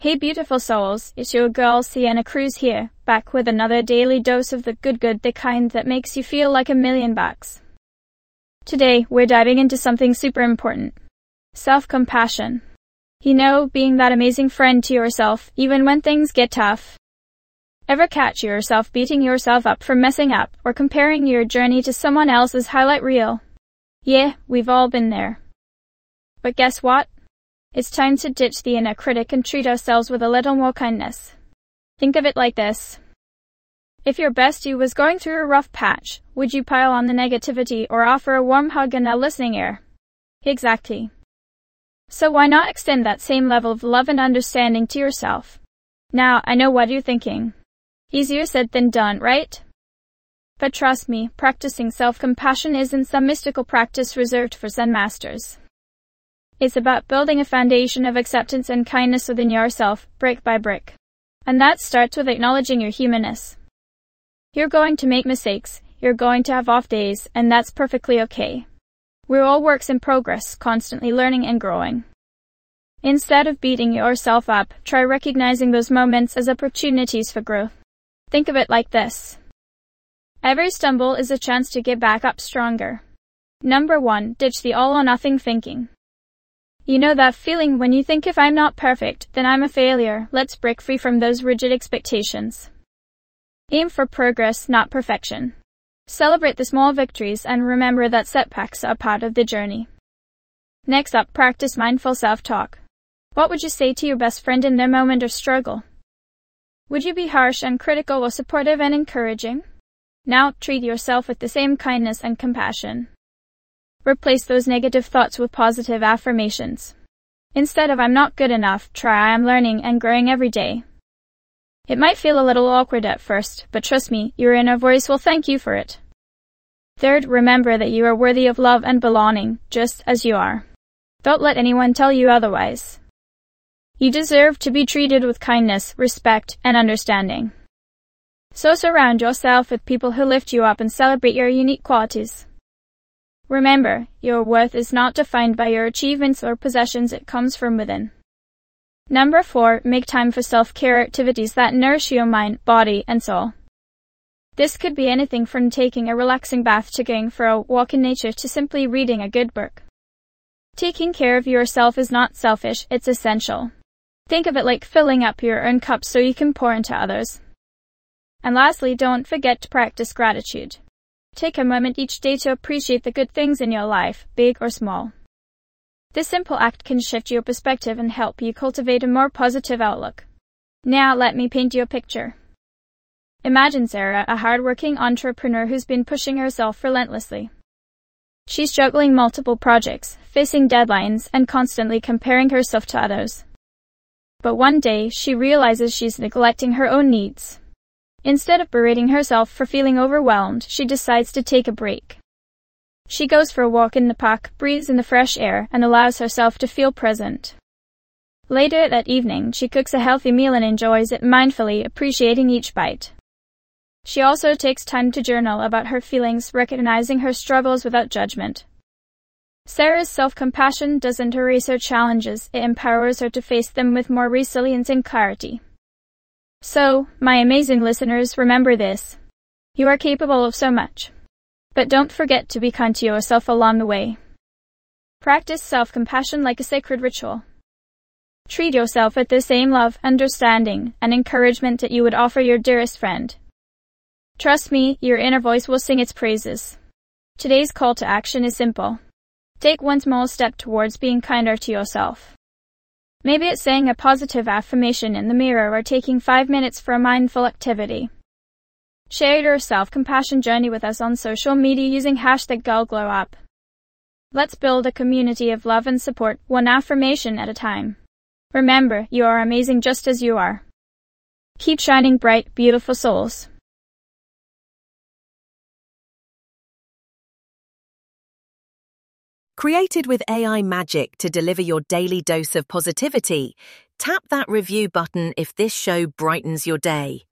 Hey beautiful souls, it's your girl Sienna Cruz here, back with another daily dose of the good, the kind that makes you feel like $1,000,000. Today, we're diving into something super important. Self-compassion. You know, being that amazing friend to yourself, even when things get tough. Ever catch yourself beating yourself up for messing up, or comparing your journey to someone else's highlight reel? Yeah, we've all been there. But guess what? It's time to ditch the inner critic and treat ourselves with a little more kindness. Think of it like this. If your bestie was going through a rough patch, would you pile on the negativity or offer a warm hug and a listening ear? Exactly. So why not extend that same level of love and understanding to yourself? Now, I know what you're thinking. Easier said than done, right? But trust me, practicing self-compassion isn't some mystical practice reserved for Zen masters. It's about building a foundation of acceptance and kindness within yourself, brick by brick. And that starts with acknowledging your humanness. You're going to make mistakes, you're going to have off days, and that's perfectly okay. We're all works in progress, constantly learning and growing. Instead of beating yourself up, try recognizing those moments as opportunities for growth. Think of it like this. Every stumble is a chance to get back up stronger. Number 1, ditch the all-or-nothing thinking. You know that feeling when you think if I'm not perfect, then I'm a failure. Let's break free from those rigid expectations. Aim for progress, not perfection. Celebrate the small victories and remember that setbacks are part of the journey. Next up, practice mindful self-talk. What would you say to your best friend in their moment of struggle? Would you be harsh and critical or supportive and encouraging? Now, treat yourself with the same kindness and compassion. Replace those negative thoughts with positive affirmations. Instead of I'm not good enough, try I am learning and growing every day. It might feel a little awkward at first, but trust me, your inner voice will thank you for it. Third, remember that you are worthy of love and belonging, just as you are. Don't let anyone tell you otherwise. You deserve to be treated with kindness, respect, and understanding. So surround yourself with people who lift you up and celebrate your unique qualities. Remember, your worth is not defined by your achievements or possessions, it comes from within. Number 4, make time for self-care activities that nourish your mind, body, and soul. This could be anything from taking a relaxing bath to going for a walk in nature to simply reading a good book. Taking care of yourself is not selfish, it's essential. Think of it like filling up your own cup so you can pour into others. And lastly, don't forget to practice gratitude. Take a moment each day to appreciate the good things in your life, big or small. This simple act can shift your perspective and help you cultivate a more positive outlook. Now let me paint you a picture. Imagine Sarah, a hardworking entrepreneur who's been pushing herself relentlessly. She's juggling multiple projects, facing deadlines, and constantly comparing herself to others. But one day, she realizes she's neglecting her own needs. Instead of berating herself for feeling overwhelmed, she decides to take a break. She goes for a walk in the park, breathes in the fresh air, and allows herself to feel present. Later that evening, she cooks a healthy meal and enjoys it mindfully, appreciating each bite. She also takes time to journal about her feelings, recognizing her struggles without judgment. Sarah's self-compassion doesn't erase her challenges, it empowers her to face them with more resilience and clarity. So, my amazing listeners, remember this. You are capable of so much. But don't forget to be kind to yourself along the way. Practice self-compassion like a sacred ritual. Treat yourself with the same love, understanding, and encouragement that you would offer your dearest friend. Trust me, your inner voice will sing its praises. Today's call to action is simple. Take one small step towards being kinder to yourself. Maybe it's saying a positive affirmation in the mirror or taking 5 minutes for a mindful activity. Share your self-compassion journey with us on social media using #GirlGlowUp. Let's build a community of love and support, one affirmation at a time. Remember, you are amazing just as you are. Keep shining bright, beautiful souls. Created with AI magic to deliver your daily dose of positivity, tap that review button if this show brightens your day.